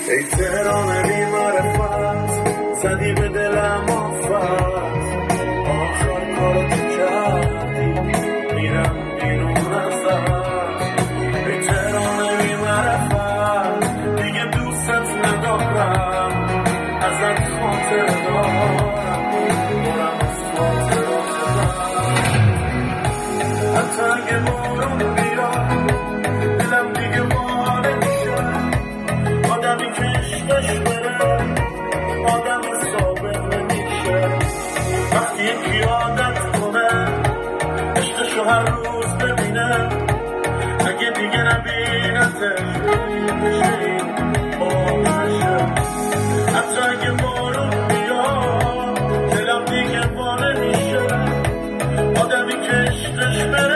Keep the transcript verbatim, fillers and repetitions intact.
ای تهران بی معرفت زدی به دلم آفت آخر کارتو کردی میرم بیرون ازت ای تهران بی معرفت دیگه دوست ندارم ازت خاطر دارم دارم از خاطر حتی اگه بارون بیاد دلم دیگه واره میشه آدمی که عشقش بره آدم ثابت نمیشه وقتی یکی عادت کنه عشقشو هر روز ببینه اگه دیگه نبینتش میشه این باورشه حتی اگه بارون بیاد دلم دیگه واره میشه آدمی که عشقش بره